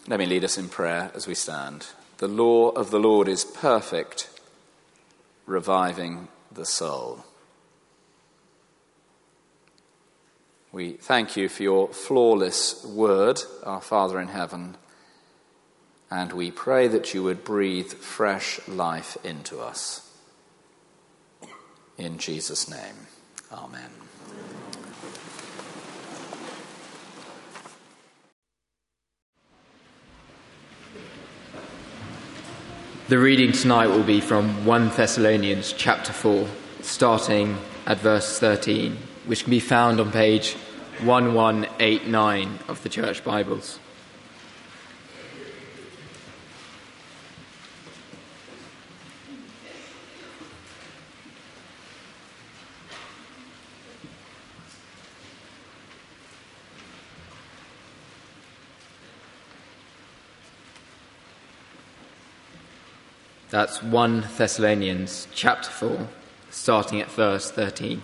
Let me lead us in prayer as we stand. The law of the Lord is perfect, reviving the soul. We thank you for your flawless word, our Father in heaven, and we pray that you would breathe fresh life into us. In Jesus' name, amen. The reading tonight will be from 1 Thessalonians chapter 4, starting at verse 13, which can be found on page 1189 of the Church Bibles. That's 1 Thessalonians chapter 4, starting at verse 13.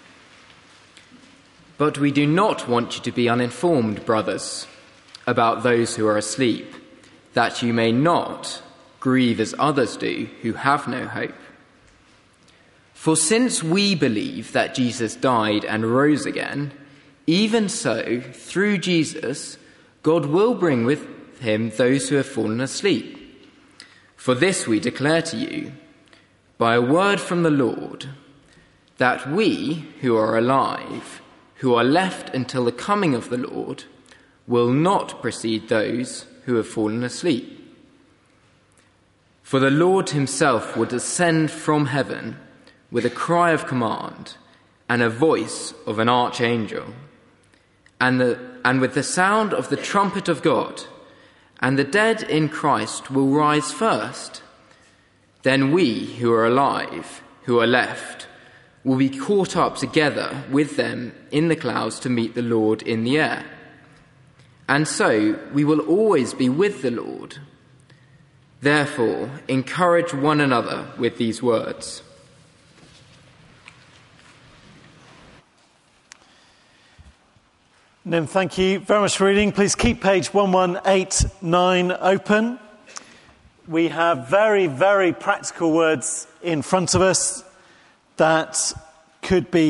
But we do not want you to be uninformed, brothers, about those who are asleep, that you may not grieve as others do who have no hope. For since we believe that Jesus died and rose again, even so, through Jesus, God will bring with him those who have fallen asleep. For this we declare to you, by a word from the Lord, that we who are alive, who are left until the coming of the Lord, will not precede those who have fallen asleep. For the Lord himself will descend from heaven with a cry of command and a voice of an archangel, and with the sound of the trumpet of God, and the dead in Christ will rise first. Then we who are alive, who are left, will be caught up together with them in the clouds to meet the Lord in the air. And so we will always be with the Lord. Therefore, encourage one another with these words. Nim, thank you very much for reading. Please keep page 1189 open. We have very, very practical words in front of us that could be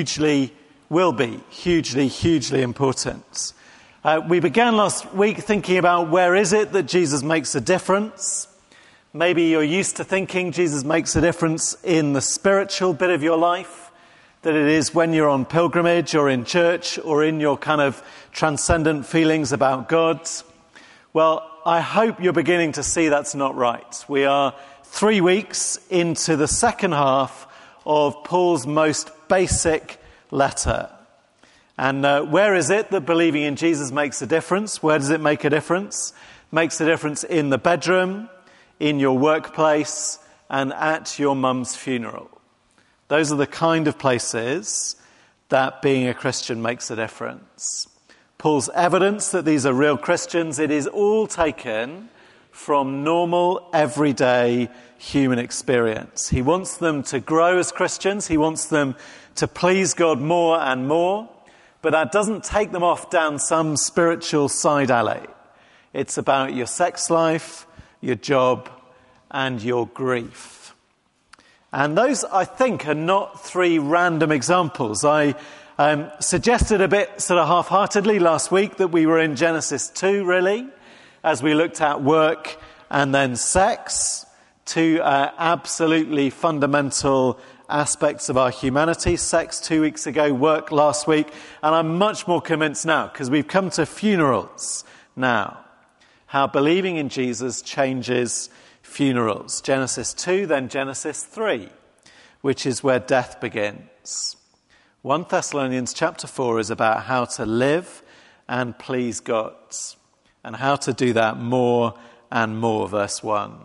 will be hugely important. We began last week thinking about where is it that Jesus makes a difference. Maybe you're used to thinking Jesus makes a difference in the spiritual bit of your life, that it is when you're on pilgrimage or in church or in your kind of transcendent feelings about God. Well, I hope you're beginning to see that's not right. We are 3 weeks into the second half of Paul's most basic letter. And where is it that believing in Jesus makes a difference? Where does it make a difference? It makes a difference in the bedroom, in your workplace, and at your mum's funeral. Those are the kind of places that being a Christian makes a difference. Paul's evidence that these are real Christians, it is all taken from normal, everyday human experience. He wants them to grow as Christians. He wants them to please God more and more. But that doesn't take them off down some spiritual side alley. It's about your sex life, your job, and your grief. And those, I think, are not 3 random examples. I suggested a bit sort of half-heartedly last week that we were in Genesis 2, really, as we looked at work and then sex, 2 absolutely fundamental aspects of our humanity. Sex 2 weeks ago, work last week, and I'm much more convinced now, because we've come to funerals now, how believing in Jesus changes funerals. Genesis 2, then Genesis 3, which is where death begins. 1 Thessalonians chapter 4 is about how to live and please God, and how to do that more and more, verse 1.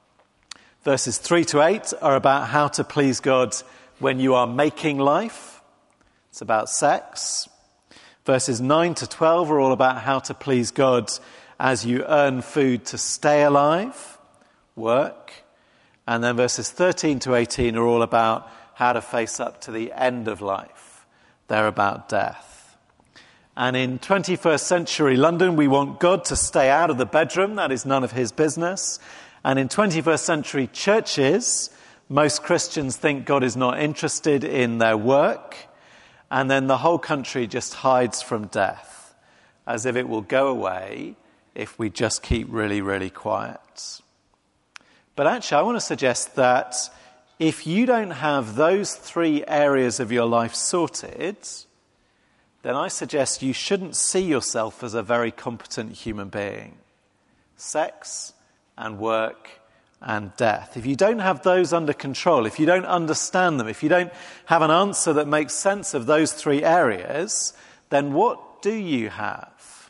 Verses 3 to 8 are about how to please God when you are making life. It's about sex. Verses 9 to 12 are all about how to please God as you earn food to stay alive, work. And then verses 13 to 18 are all about how to face up to the end of life. They're about death. And in 21st century London, we want God to stay out of the bedroom. That is none of his business. And in 21st century churches, most Christians think God is not interested in their work. And then the whole country just hides from death, as if it will go away if we just keep really, really quiet. But actually, I want to suggest that if you don't have those three areas of your life sorted, then I suggest you shouldn't see yourself as a very competent human being. Sex and work and death. If you don't have those under control, if you don't understand them, if you don't have an answer that makes sense of those three areas, then what do you have?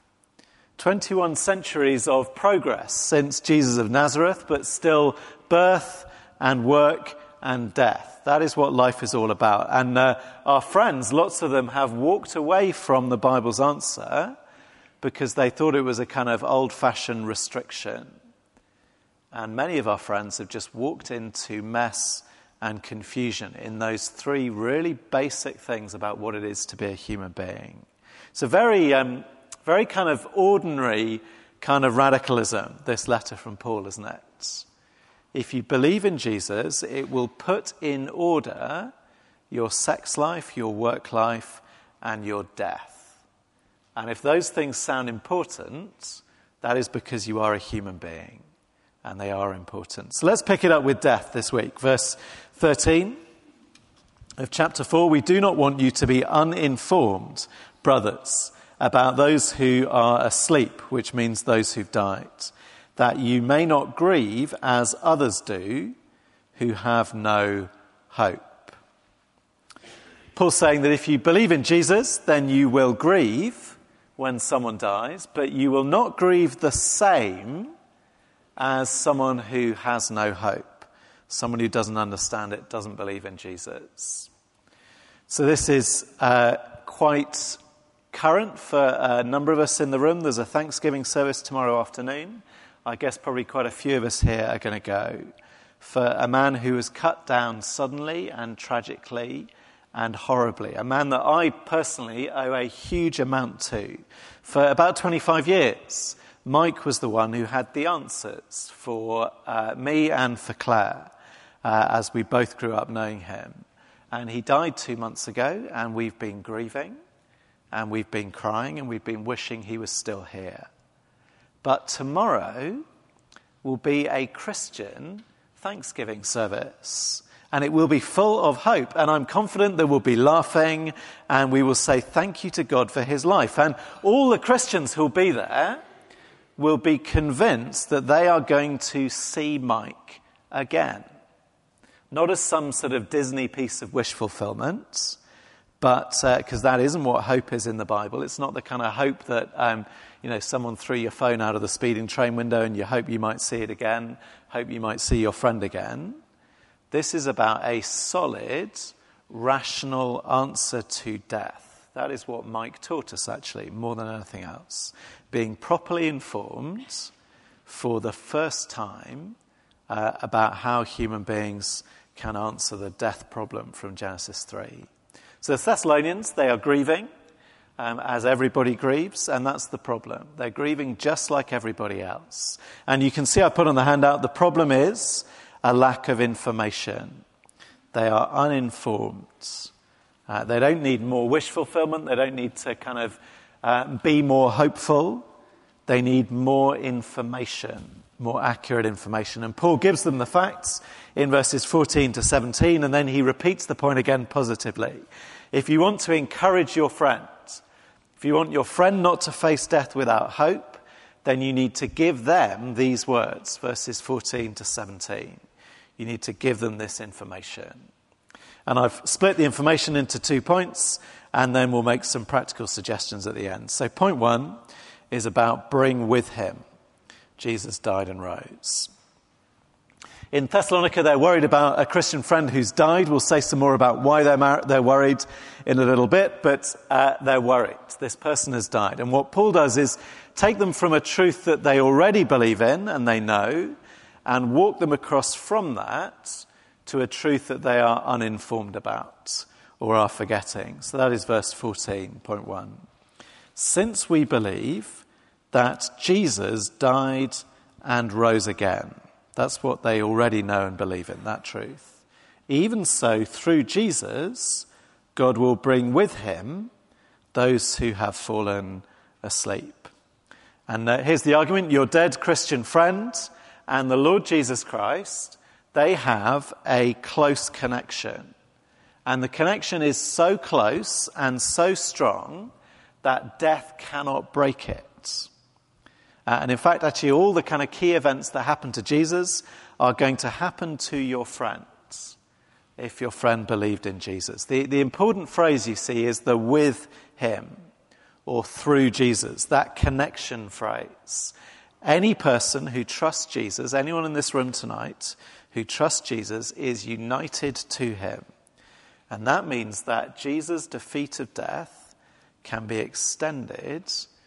21 centuries of progress since Jesus of Nazareth, but still birth and work and death. That is what life is all about. And our friends, lots of them have walked away from the Bible's answer because they thought it was a kind of old-fashioned restriction. And many of our friends have just walked into mess and confusion in those three really basic things about what it is to be a human being. It's a very kind of ordinary kind of radicalism, this letter from Paul, isn't it? If you believe in Jesus, it will put in order your sex life, your work life, and your death. And if those things sound important, that is because you are a human being, and they are important. So let's pick it up with death this week. Verse 13 of chapter 4, we do not want you to be uninformed, brothers, about those who are asleep, which means those who've died, that you may not grieve as others do who have no hope. Paul's saying that if you believe in Jesus, then you will grieve when someone dies, but you will not grieve the same as someone who has no hope, someone who doesn't understand it, doesn't believe in Jesus. So this is quite current for a number of us in the room. There's a Thanksgiving service tomorrow afternoon. I guess probably quite a few of us here are going to go. For a man who was cut down suddenly and tragically and horribly. A man that I personally owe a huge amount to. For about 25 years, Mike was the one who had the answers for me and for Claire, as we both grew up knowing him. And he died 2 months ago, and we've been grieving, and we've been crying, and we've been wishing he was still here. But tomorrow will be a Christian Thanksgiving service, and it will be full of hope. And I'm confident that we'll be laughing, and we will say thank you to God for his life. And all the Christians who'll be there will be convinced that they are going to see Mike again. Not as some sort of Disney piece of wish fulfillment, but because that isn't what hope is in the Bible. It's not the kind of hope that someone threw your phone out of the speeding train window and you hope you might see it again, hope you might see your friend again. This is about a solid, rational answer to death. That is what Mike taught us, actually, more than anything else. Being properly informed for the first time about how human beings can answer the death problem from Genesis 3. So the Thessalonians, they are grieving, as everybody grieves, and that's the problem. They're grieving just like everybody else. And you can see I put on the handout, the problem is a lack of information. They are uninformed. They don't need more wish fulfillment. They don't need to kind of be more hopeful. They need more information, more accurate information. And Paul gives them the facts in verses 14 to 17, and then he repeats the point again positively. If you want to encourage your friend, if you want your friend not to face death without hope, then you need to give them these words, verses 14 to 17. You need to give them this information. And I've split the information into 2 points, and then we'll make some practical suggestions at the end. So point 1 is about bring with him. Jesus died and rose. In Thessalonica, they're worried about a Christian friend who's died. We'll say some more about why they're worried in a little bit, but they're worried. This person has died. And what Paul does is take them from a truth that they already believe in and they know, and walk them across from that to a truth that they are uninformed about or are forgetting. So that is verse 14.1. since we believe that Jesus died and rose again. That's what they already know and believe in, that truth. Even so, through Jesus, God will bring with him those who have fallen asleep. And here's the argument. Your dead Christian friend and the Lord Jesus Christ, they have a close connection. And the connection is so close and so strong that death cannot break it. And in fact, actually, all the kind of key events that happened to Jesus are going to happen to your friends if your friend believed in Jesus. The important phrase you see is the with him or through Jesus, that connection phrase. Any person who trusts Jesus, anyone in this room tonight who trusts Jesus, is united to him. And that means that Jesus' defeat of death can be extended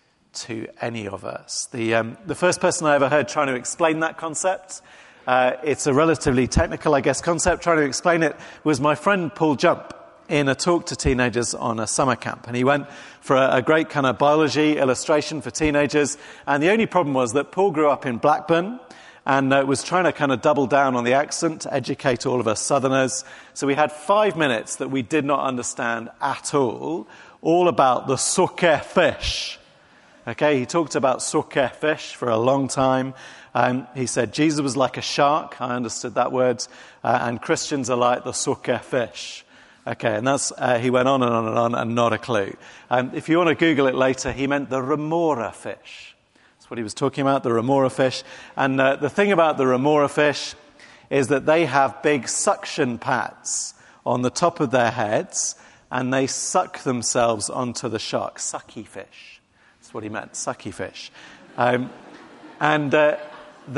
to any of us. The first person I ever heard trying to explain that concept, it's a relatively technical, I guess, concept, trying to explain it, was my friend Paul Jump in a talk to teenagers on a summer camp. And he went for a great kind of biology illustration for teenagers. And the only problem was that Paul grew up in Blackburn and was trying to kind of double down on the accent to educate all of us Southerners. So we had 5 minutes that we did not understand at all about the suke fish. Okay, he talked about suke fish for a long time. He said Jesus was like a shark. I understood that word. And Christians are like the suke fish. Okay, and that's he went on and on and on, and not a clue. If you want to Google it later, he meant the remora fish. That's what he was talking about, the remora fish. And the thing about the remora fish is that they have big suction pads on the top of their heads, and they suck themselves onto the shark. Sucky fish. That's what he meant, sucky fish. That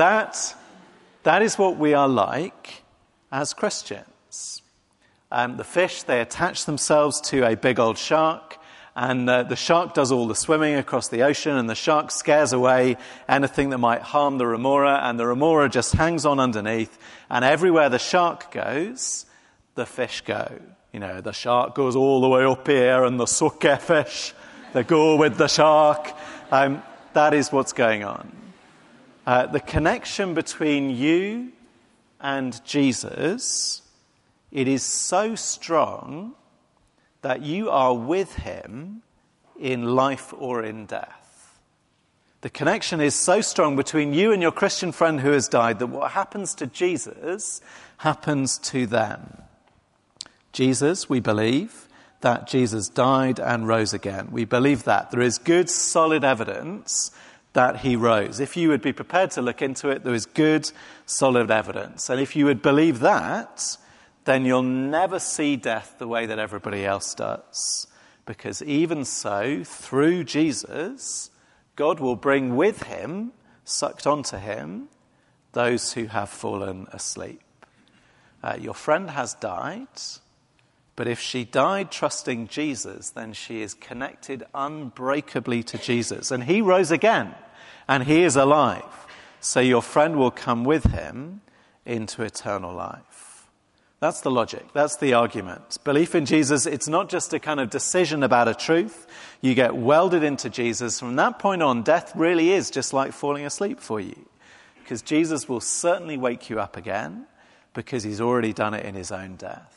is what we are like as Christians. The fish, they attach themselves to a big old shark, and the shark does all the swimming across the ocean, and the shark scares away anything that might harm the remora, and the remora just hangs on underneath, and everywhere the shark goes, the fish go. You know, the shark goes all the way up here, and the suke fish, they go with the shark. That is what's going on. The connection between you and Jesus, it is so strong that you are with him in life or in death. The connection is so strong between you and your Christian friend who has died that what happens to Jesus happens to them. Jesus, we believe that Jesus died and rose again. We believe that. There is good, solid evidence that he rose. If you would be prepared to look into it, there is good, solid evidence. And if you would believe that, then you'll never see death the way that everybody else does. Because even so, through Jesus, God will bring with him, sucked onto him, those who have fallen asleep. Your friend has died, but if she died trusting Jesus, then she is connected unbreakably to Jesus. And he rose again, and he is alive. So your friend will come with him into eternal life. That's the logic. That's the argument. Belief in Jesus, it's not just a kind of decision about a truth. You get welded into Jesus. From that point on, death really is just like falling asleep for you. Because Jesus will certainly wake you up again, because he's already done it in his own death.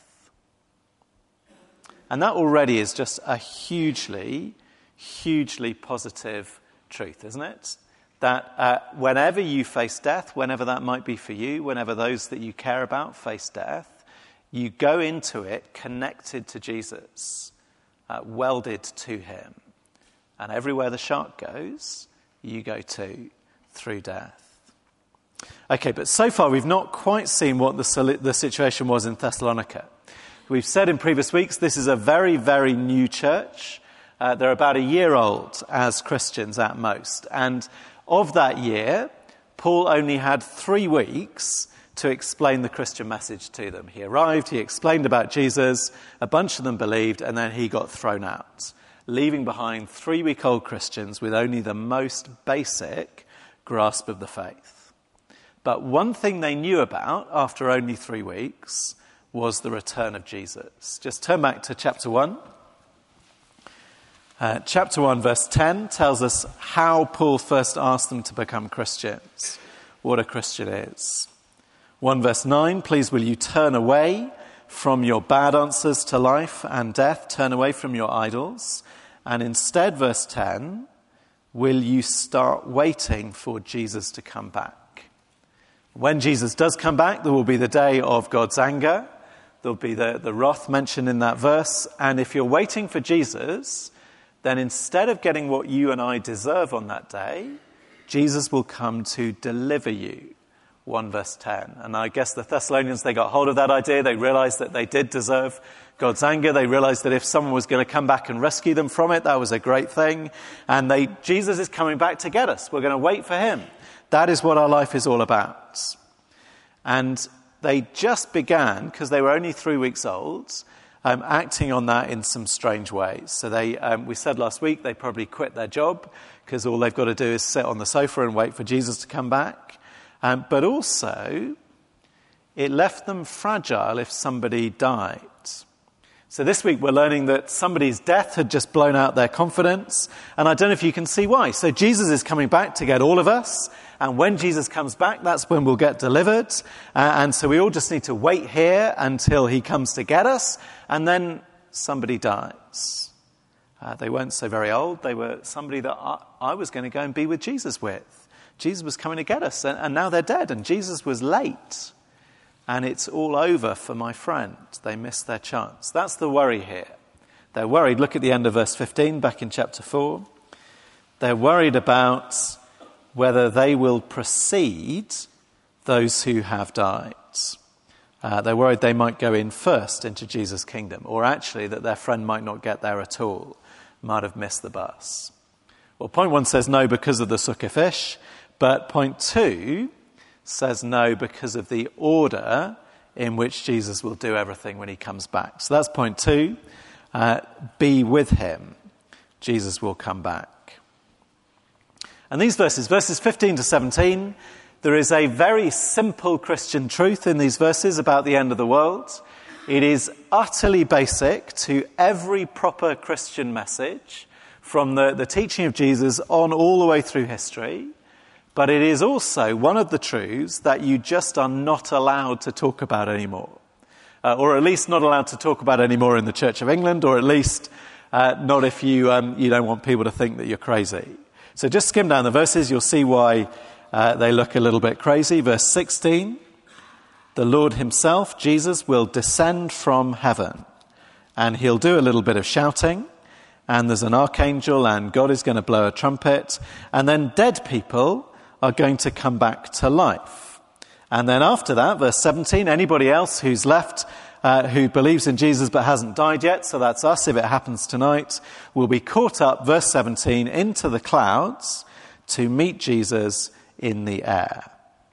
And that already is just a hugely, hugely positive truth, isn't it? That whenever you face death, whenever that might be for you, whenever those that you care about face death, you go into it connected to Jesus, welded to him. And everywhere the shark goes, you go to through death. Okay, but so far we've not quite seen what the situation was in Thessalonica. We've said in previous weeks this is a very, very new church. They're about a year old as Christians at most. And of that year, Paul only had 3 weeks to explain the Christian message to them. He arrived, he explained about Jesus, a bunch of them believed, and then he got thrown out, leaving behind 3-week-old Christians with only the most basic grasp of the faith. But one thing they knew about after only 3 weeks was the return of Jesus. Just turn back to chapter 1. Chapter 1, verse 10 tells us how Paul first asked them to become Christians, what a Christian is. 1 verse 9, please will you turn away from your bad answers to life and death, turn away from your idols, and instead, verse 10, will you start waiting for Jesus to come back? When Jesus does come back, there will be the day of God's anger. There'll be the wrath mentioned in that verse. And if you're waiting for Jesus, then instead of getting what you and I deserve on that day, Jesus will come to deliver you. 1 verse 10. And I guess the Thessalonians, they got hold of that idea. They realized that they did deserve God's anger. They realized that if someone was going to come back and rescue them from it, that was a great thing. And Jesus is coming back to get us. We're going to wait for him. That is what our life is all about. And they just began, because they were only 3 weeks old, acting on that in some strange ways. So we said last week, they probably quit their job because all they've got to do is sit on the sofa and wait for Jesus to come back. But also, it left them fragile if somebody died. So this week we're learning that somebody's death had just blown out their confidence. And I don't know if you can see why. So Jesus is coming back to get all of us. And when Jesus comes back, that's when we'll get delivered. And so we all just need to wait here until he comes to get us. And then somebody dies. They weren't so very old. They were somebody that I was going to go and be with Jesus with. Jesus was coming to get us, and now they're dead, and Jesus was late. And it's all over for my friend. They missed their chance. That's the worry here. They're worried. Look at the end of verse 15, back in chapter 4. They're worried about whether they will precede those who have died. They're worried they might go in first into Jesus' kingdom, or actually that their friend might not get there at all, might have missed the bus. Well, point 1 says no because of the sukkah fish. But point 2 says no because of the order in which Jesus will do everything when he comes back. So that's point 2. Be with him. Jesus will come back. And these verses 15 to 17, there is a very simple Christian truth in these verses about the end of the world. It is utterly basic to every proper Christian message, from the teaching of Jesus on all the way through history. But it is also one of the truths that you just are not allowed to talk about anymore. Or at least not allowed to talk about anymore in the Church of England, or at least not if you don't want people to think that you're crazy. So just skim down the verses, you'll see why they look a little bit crazy. Verse 16, the Lord himself, Jesus, will descend from heaven, and he'll do a little bit of shouting, and there's an archangel, and God is going to blow a trumpet, and then dead people are going to come back to life. And then after that, verse 17, anybody else who's left who believes in Jesus but hasn't died yet, so that's us if it happens tonight, will be caught up, verse 17, into the clouds to meet Jesus in the air.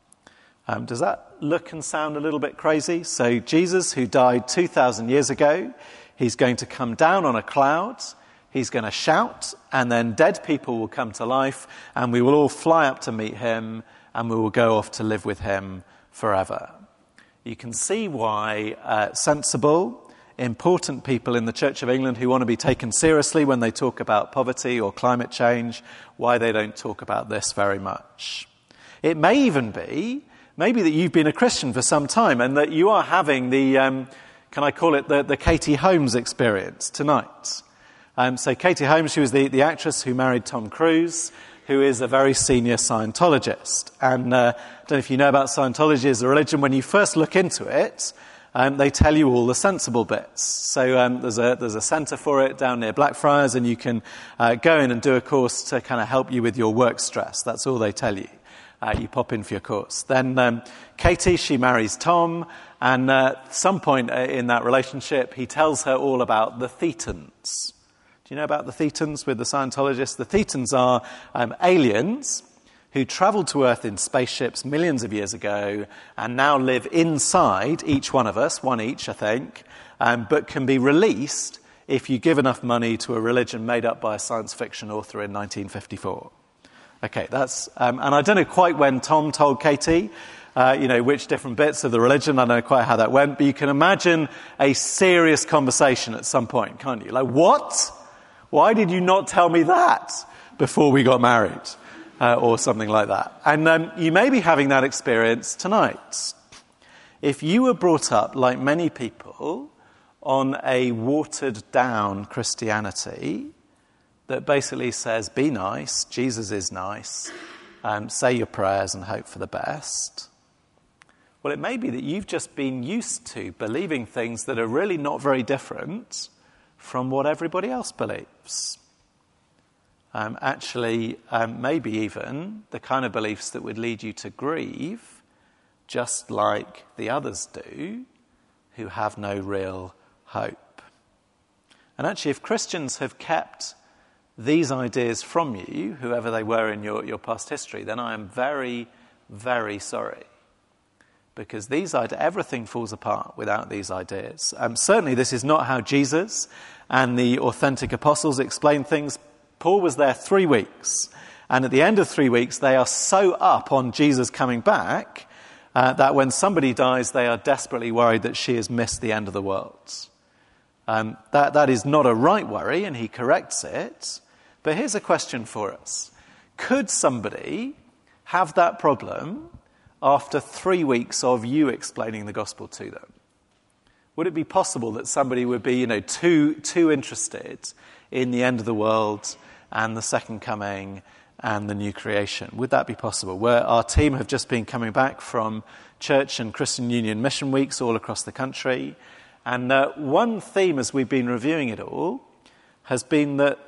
Does that look and sound a little bit crazy? So Jesus, who died 2,000 years ago, he's going to come down on a cloud. He's going to shout, and then dead people will come to life, and we will all fly up to meet him, and we will go off to live with him forever. You can see why sensible, important people in the Church of England who want to be taken seriously when they talk about poverty or climate change, why they don't talk about this very much. It may even be, maybe that you've been a Christian for some time, and that you are having the, can I call it the Katie Holmes experience tonight. So Katie Holmes, she was the actress who married Tom Cruise, who is a very senior Scientologist. And I don't know if you know about Scientology as a religion. When you first look into it, they tell you all the sensible bits. So there's a centre for it down near Blackfriars, and you can go in and do a course to kind of help you with your work stress. That's all they tell you. You pop in for your course. Then Katie, she marries Tom, and at some point in that relationship, he tells her all about the Thetans. Do you know about the Thetans with the Scientologists? The Thetans are aliens who travelled to Earth in spaceships millions of years ago and now live inside each one of us, one each, I think, but can be released if you give enough money to a religion made up by a science fiction author in 1954. Okay, that's... and I don't know quite when Tom told Katie, which different bits of the religion. I don't know quite how that went, but you can imagine a serious conversation at some point, can't you? Like, what? Why did you not tell me that before we got married? Or something like that. And you may be having that experience tonight. If you were brought up, like many people, on a watered-down Christianity that basically says, be nice, Jesus is nice, say your prayers and hope for the best, well, it may be that you've just been used to believing things that are really not very different from what everybody else believes. Maybe even the kind of beliefs that would lead you to grieve, just like the others do, who have no real hope. And actually, if Christians have kept these ideas from you, whoever they were in your past history, then I am very, very sorry. Because everything falls apart without these ideas. Certainly, this is not how Jesus and the authentic apostles explain things. Paul was there 3 weeks, and at the end of 3 weeks, they are so up on Jesus coming back that when somebody dies, they are desperately worried that she has missed the end of the world. That is not a right worry, and he corrects it. But here's a question for us. Could somebody have that problem after 3 weeks of you explaining the gospel to them? Would it be possible that somebody would be, too interested in the end of the world and the second coming and the new creation? Would that be possible? Where our team have just been coming back from Church and Christian Union Mission Weeks all across the country. And one theme as we've been reviewing it all has been that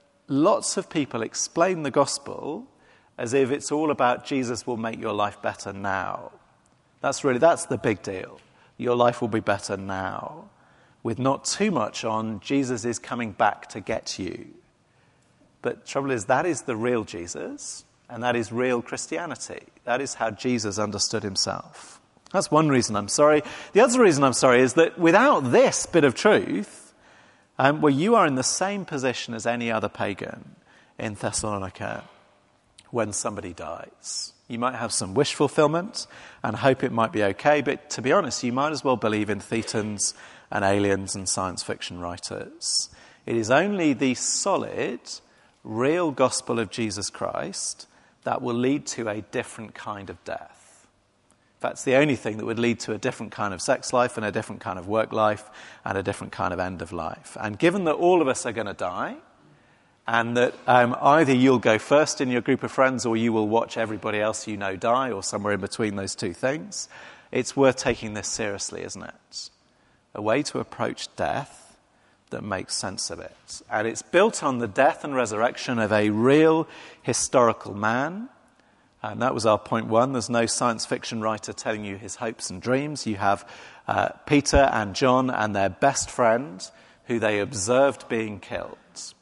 lots of people explain the gospel as if it's all about Jesus will make your life better now. That's the big deal. Your life will be better now. With not too much on Jesus is coming back to get you. But the trouble is, that is the real Jesus, and that is real Christianity. That is how Jesus understood himself. That's one reason I'm sorry. The other reason I'm sorry is that without this bit of truth, you are in the same position as any other pagan in Thessalonica when somebody dies. You might have some wish fulfillment and hope it might be okay, but to be honest, you might as well believe in thetans and aliens and science fiction writers. It is only the solid, real gospel of Jesus Christ that will lead to a different kind of death. In fact, it's the only thing that would lead to a different kind of sex life and a different kind of work life and a different kind of end of life. And given that all of us are going to die, and that either you'll go first in your group of friends or you will watch everybody else you know die, or somewhere in between those two things, it's worth taking this seriously, isn't it? A way to approach death that makes sense of it. And it's built on the death and resurrection of a real historical man. And that was our point one. There's no science fiction writer telling you his hopes and dreams. You have Peter and John and their best friend, who they observed being killed,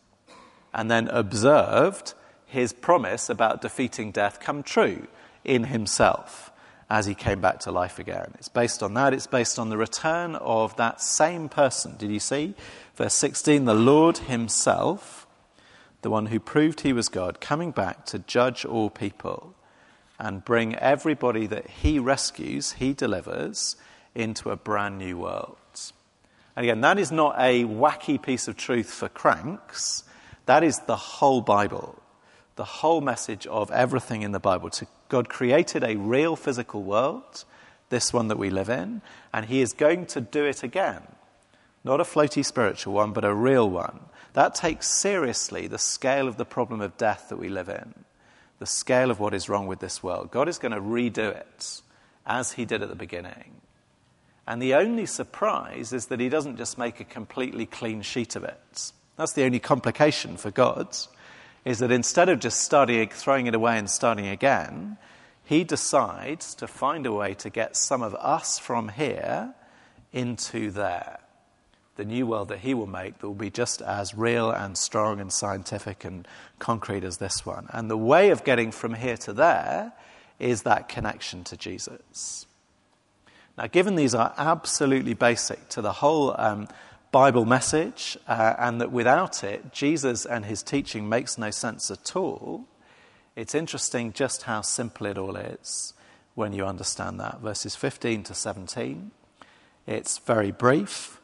and then observed his promise about defeating death come true in himself as he came back to life again. It's based on that. It's based on the return of that same person. Did you see? Verse 16, the Lord himself, the one who proved he was God, coming back to judge all people and bring everybody that he rescues, he delivers, into a brand new world. And again, that is not a wacky piece of truth for cranks. That is the whole Bible, the whole message of everything in the Bible. God created a real physical world, this one that we live in, and he is going to do it again. Not a floaty spiritual one, but a real one. That takes seriously the scale of the problem of death that we live in, the scale of what is wrong with this world. God is going to redo it as he did at the beginning. And the only surprise is that he doesn't just make a completely clean sheet of it. That's the only complication for God, is that instead of just throwing it away and starting again, he decides to find a way to get some of us from here into there. The new world that he will make that will be just as real and strong and scientific and concrete as this one. And the way of getting from here to there is that connection to Jesus. Now, given these are absolutely basic to the whole Bible message, and that without it, Jesus and his teaching makes no sense at all, it's interesting just how simple it all is when you understand that. Verses 15 to 17, it's very brief,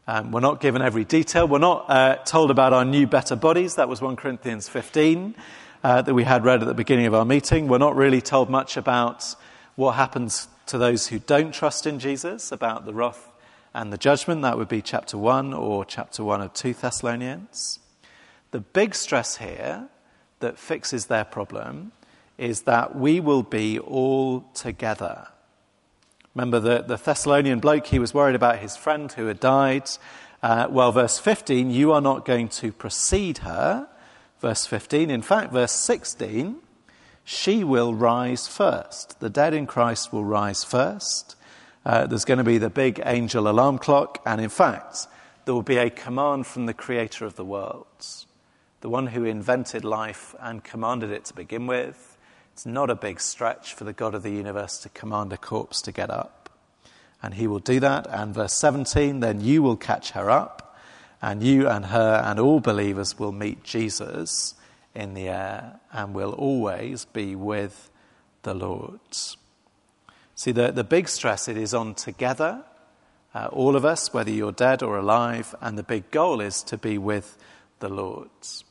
We're not given every detail. We're not told about our new, better bodies. That was 1 Corinthians 15 that we had read at the beginning of our meeting. We're not really told much about what happens to those who don't trust in Jesus, about the wrath and the judgment. That would be chapter 1 or chapter 1 of 2 Thessalonians. The big stress here that fixes their problem is that we will be all together. Remember the Thessalonian bloke, he was worried about his friend who had died. Verse 15, you are not going to precede her. Verse 15, in fact, verse 16, she will rise first. The dead in Christ will rise first. There's going to be the big angel alarm clock. And in fact, there will be a command from the creator of the world, the one who invented life and commanded it to begin with. It's not a big stretch for the God of the universe to command a corpse to get up. And he will do that. And verse 17, then you will catch her up, and you and her and all believers will meet Jesus in the air and will always be with the Lord. See, the big stress, it is on together, all of us, whether you're dead or alive, and the big goal is to be with the Lord.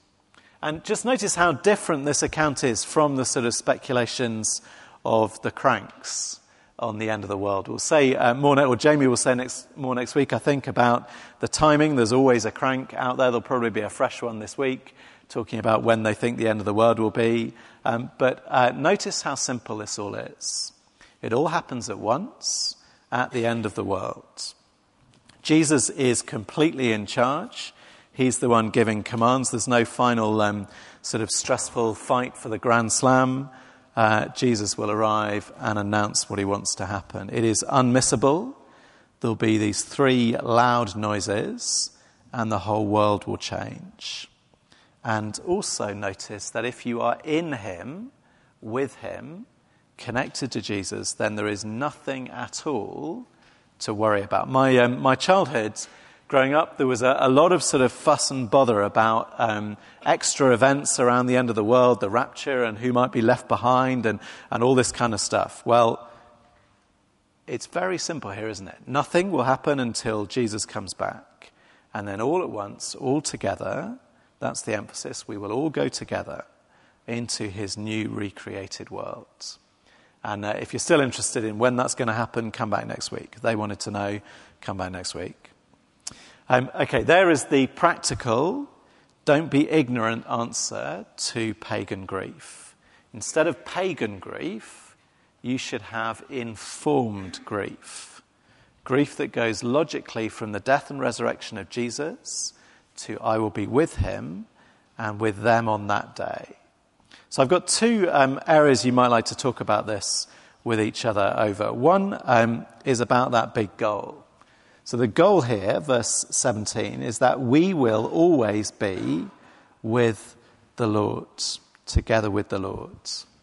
And just notice how different this account is from the sort of speculations of the cranks on the end of the world. We'll say Jamie will say more next week, I think, about the timing. There's always a crank out there. There'll probably be a fresh one this week, talking about when they think the end of the world will be. But notice how simple this all is. It all happens at once at the end of the world. Jesus is completely in charge. He's the one giving commands. There's no final sort of stressful fight for the Grand Slam. Jesus will arrive and announce what he wants to happen. It is unmissable. There'll be these 3 loud noises and the whole world will change. And also notice that if you are in him, with him, connected to Jesus, then there is nothing at all to worry about. My childhood, growing up, there was a lot of sort of fuss and bother about extra events around the end of the world, the rapture and who might be left behind and all this kind of stuff. Well, it's very simple here, isn't it? Nothing will happen until Jesus comes back. And then all at once, all together, that's the emphasis, we will all go together into his new recreated world. And if you're still interested in when that's going to happen, come back next week. If they wanted to know, come back next week. Okay, there is the practical, don't be ignorant answer to pagan grief. Instead of pagan grief, you should have informed grief. Grief that goes logically from the death and resurrection of Jesus to I will be with him and with them on that day. So I've got 2 areas you might like to talk about this with each other over. One is about that big goal. So the goal here, verse 17, is that we will always be with the Lord, together with the Lord.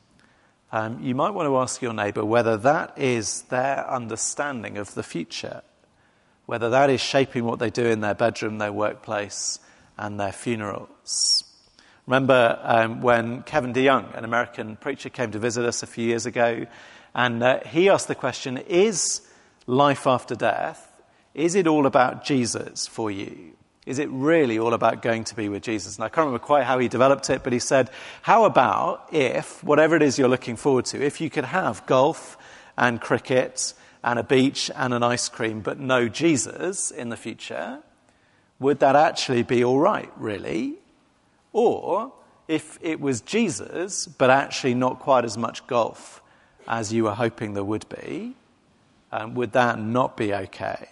You might want to ask your neighbour whether that is their understanding of the future, whether that is shaping what they do in their bedroom, their workplace, and their funerals. Remember when Kevin DeYoung, an American preacher, came to visit us a few years ago, and he asked the question, is life after death, is it all about Jesus for you? Is it really all about going to be with Jesus? And I can't remember quite how he developed it, but he said, how about if, whatever it is you're looking forward to, if you could have golf and cricket and a beach and an ice cream, but no Jesus in the future, would that actually be all right, really? Or if it was Jesus, but actually not quite as much golf as you were hoping there would be, would that not be okay?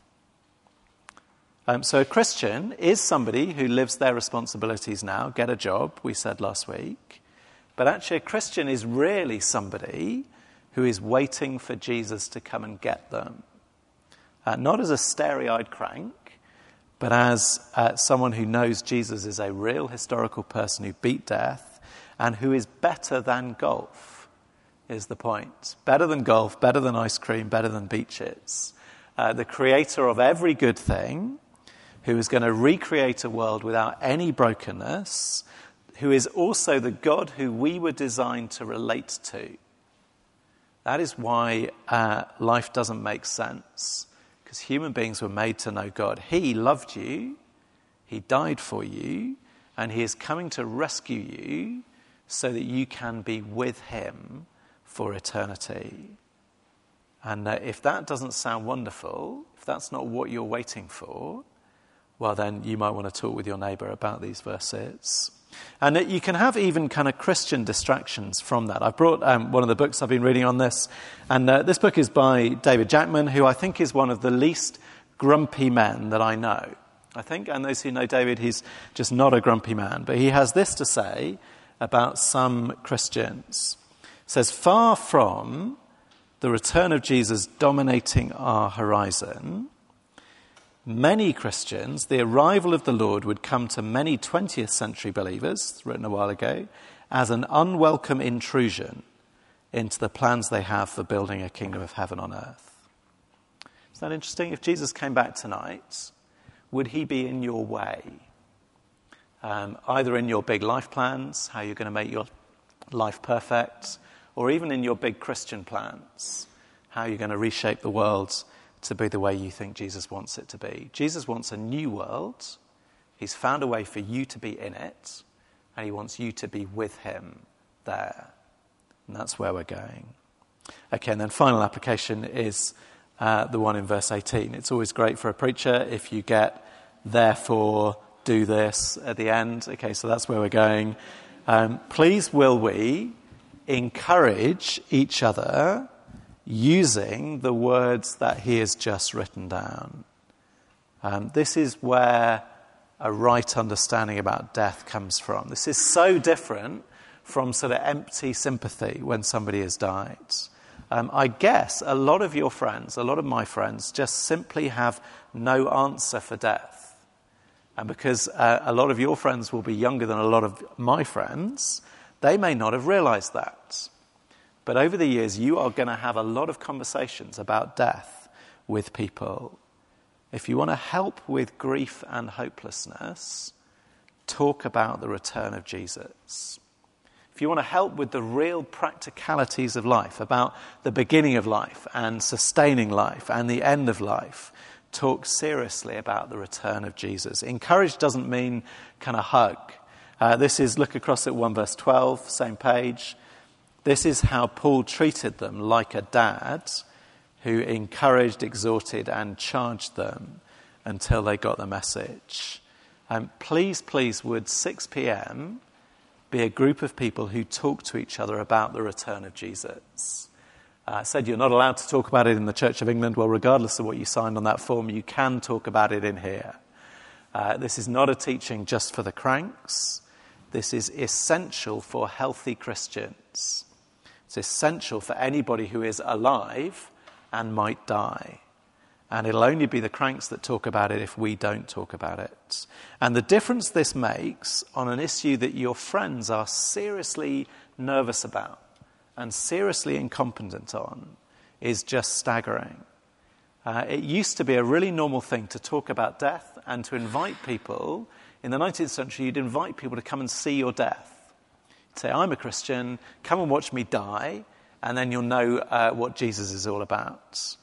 So a Christian is somebody who lives their responsibilities now, get a job, we said last week. But actually a Christian is really somebody who is waiting for Jesus to come and get them. Not as a starry-eyed crank, but as someone who knows Jesus is a real historical person who beat death and who is better than golf, is the point. Better than golf, better than ice cream, better than beaches. The creator of every good thing, who is going to recreate a world without any brokenness, who is also the God who we were designed to relate to. That is why life doesn't make sense, because human beings were made to know God. He loved you, he died for you, and he is coming to rescue you so that you can be with him for eternity. And if that doesn't sound wonderful, if that's not what you're waiting for, well, then you might want to talk with your neighbour about these verses. And you can have even kind of Christian distractions from that. I've brought one of the books I've been reading on this, and this book is by David Jackman, who I think is one of the least grumpy men that I know. I think, and those who know David, he's just not a grumpy man. But he has this to say about some Christians. It says, far from the return of Jesus dominating our horizon, many Christians, the arrival of the Lord would come to many 20th century believers, written a while ago, as an unwelcome intrusion into the plans they have for building a kingdom of heaven on earth. Isn't that interesting? If Jesus came back tonight, would he be in your way? Either in your big life plans, how you're going to make your life perfect, or even in your big Christian plans, how you're going to reshape the world to be the way you think Jesus wants it to be. Jesus wants a new world. He's found a way for you to be in it, and he wants you to be with him there. And that's where we're going. Okay, and then final application is the one in verse 18. It's always great for a preacher if you get, therefore, do this at the end. Okay, so that's where we're going. Please will we encourage each other using the words that he has just written down. This is where a right understanding about death comes from. This is so different from sort of empty sympathy when somebody has died. I guess a lot of your friends, a lot of my friends, just simply have no answer for death. And because a lot of your friends will be younger than a lot of my friends, they may not have realized that. But over the years, you are going to have a lot of conversations about death with people. If you want to help with grief and hopelessness, talk about the return of Jesus. If you want to help with the real practicalities of life, about the beginning of life and sustaining life and the end of life, talk seriously about the return of Jesus. Encourage doesn't mean kind of hug. Look across at 1 verse 12, same page. This is how Paul treated them, like a dad who encouraged, exhorted, and charged them until they got the message. Please, would 6 p.m. be a group of people who talk to each other about the return of Jesus? I said you're not allowed to talk about it in the Church of England. Well, regardless of what you signed on that form, you can talk about it in here. This is not a teaching just for the cranks. This is essential for healthy Christians. It's essential for anybody who is alive and might die. And it'll only be the cranks that talk about it if we don't talk about it. And the difference this makes on an issue that your friends are seriously nervous about and seriously incompetent on is just staggering. It used to be a really normal thing to talk about death and to invite people. In the 19th century, you'd invite people to come and see your death. You'd say, I'm a Christian, come and watch me die, and then you'll know what Jesus is all about.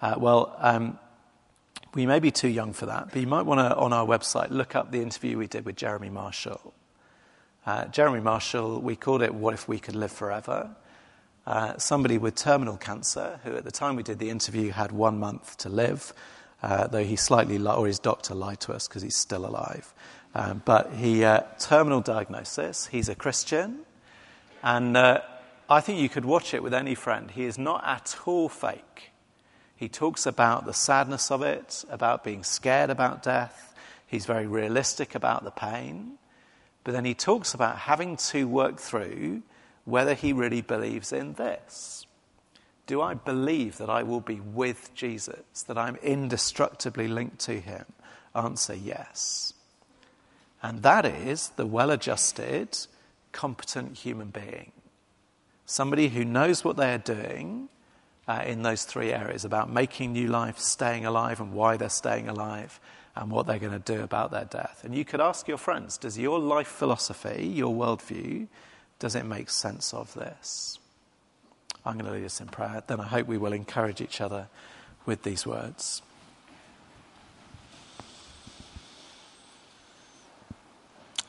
We may be too young for that, but you might want to, on our website, look up the interview we did with Jeremy Marshall. Jeremy Marshall, we called it What If We Could Live Forever? Somebody with terminal cancer, who at the time we did the interview had 1 month to live, though he or his doctor lied to us because he's still alive. But he, terminal diagnosis, he's a Christian, and I think you could watch it with any friend. He is not at all fake. He talks about the sadness of it, about being scared about death. He's very realistic about the pain. But then he talks about having to work through whether he really believes in this. Do I believe that I will be with Jesus, that I'm indestructibly linked to him? Answer, yes. And that is the well-adjusted, competent human being. Somebody who knows what they are doing in those 3 areas about making new life, staying alive and why they're staying alive, and what they're going to do about their death. And you could ask your friends, does your life philosophy, your worldview, does it make sense of this? I'm going to lead us in prayer. Then I hope we will encourage each other with these words.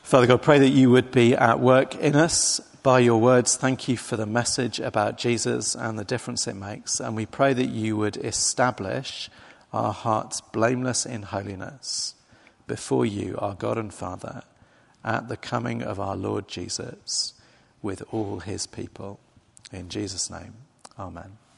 Father God, pray that you would be at work in us by your words. Thank you for the message about Jesus and the difference it makes. And we pray that you would establish our hearts blameless in holiness before you, our God and Father, at the coming of our Lord Jesus with all his people. In Jesus' name, amen.